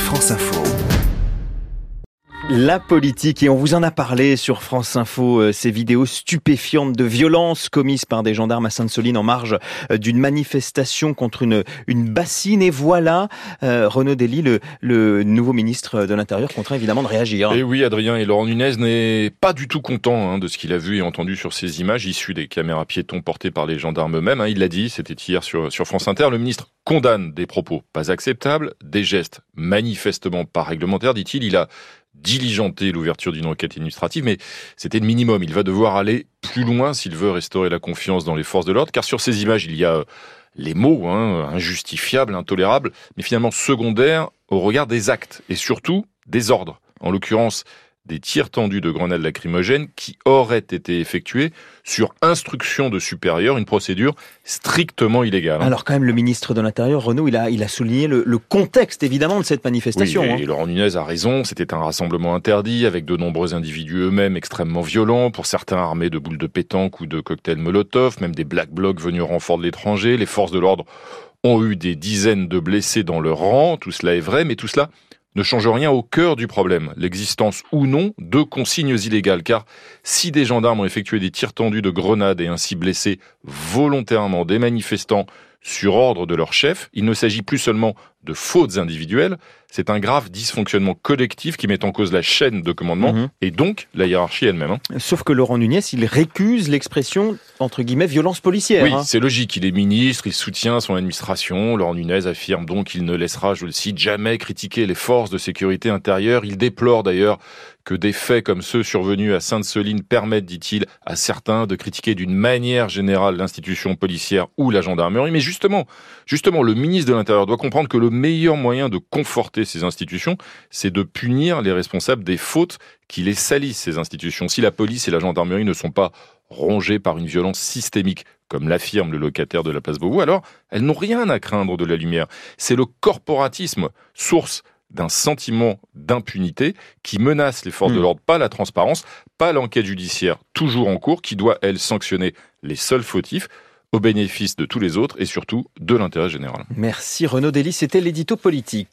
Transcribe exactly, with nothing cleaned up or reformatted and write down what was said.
France Info. La politique, et on vous en a parlé sur France Info, euh, ces vidéos stupéfiantes de violences commises par des gendarmes à Sainte-Soline en marge euh, d'une manifestation contre une, une bassine. Et voilà, euh, Renaud Dely, le, le nouveau ministre de l'Intérieur, contraint évidemment de réagir. Et oui, Adrien, et Laurent Nunez n'est pas du tout content hein, de ce qu'il a vu et entendu sur ces images issues des caméras piétons portées par les gendarmes eux-mêmes. Hein. Il l'a dit, c'était hier sur, sur France Inter, le ministre condamne des propos pas acceptables, des gestes manifestement pas réglementaires, dit-il. Il a diligenter l'ouverture d'une enquête administrative, mais c'était le minimum. Il va devoir aller plus loin s'il veut restaurer la confiance dans les forces de l'ordre, car sur ces images, il y a les mots, hein, injustifiables, intolérables, mais finalement secondaires au regard des actes, et surtout des ordres. En l'occurrence, des tirs tendus de grenades lacrymogènes qui auraient été effectués sur instruction de supérieur, une procédure strictement illégale. Alors quand même, le ministre de l'Intérieur, Renaud, il a, il a souligné le, le contexte évidemment de cette manifestation. Oui, et hein. Laurent Nunez a raison, c'était un rassemblement interdit avec de nombreux individus eux-mêmes extrêmement violents, pour certains armés de boules de pétanque ou de cocktails Molotov, même des Black Blocs venus au renfort de l'étranger. Les forces de l'ordre ont eu des dizaines de blessés dans leur rang, tout cela est vrai, mais tout cela ne change rien au cœur du problème, l'existence ou non de consignes illégales. Car si des gendarmes ont effectué des tirs tendus de grenades et ainsi blessé volontairement des manifestants sur ordre de leur chef, il ne s'agit plus seulement de fautes individuelles, c'est un grave dysfonctionnement collectif qui met en cause la chaîne de commandement mmh. et donc la hiérarchie elle-même. Hein. Sauf que Laurent Nunez, il récuse l'expression, entre guillemets, violence policière. Oui, hein. c'est logique, il est ministre, il soutient son administration. Laurent Nunez affirme donc qu'il ne laissera, je le cite, jamais critiquer les forces de sécurité intérieure. Il déplore d'ailleurs que des faits comme ceux survenus à Sainte-Soline permettent, dit-il, à certains de critiquer d'une manière générale l'institution policière ou la gendarmerie. Mais justement, justement, le ministre de l'Intérieur doit comprendre que le meilleur moyen de conforter ces institutions, c'est de punir les responsables des fautes qui les salissent, ces institutions. Si la police et la gendarmerie ne sont pas rongées par une violence systémique, comme l'affirme le locataire de la place Beauvau, alors elles n'ont rien à craindre de la lumière. C'est le corporatisme, source d'un sentiment d'impunité qui menace les forces mmh. de l'ordre, pas la transparence, pas l'enquête judiciaire toujours en cours, qui doit, elle, sanctionner les seuls fautifs, au bénéfice de tous les autres et surtout de l'intérêt général. Merci Renaud Dely, c'était l'édito politique.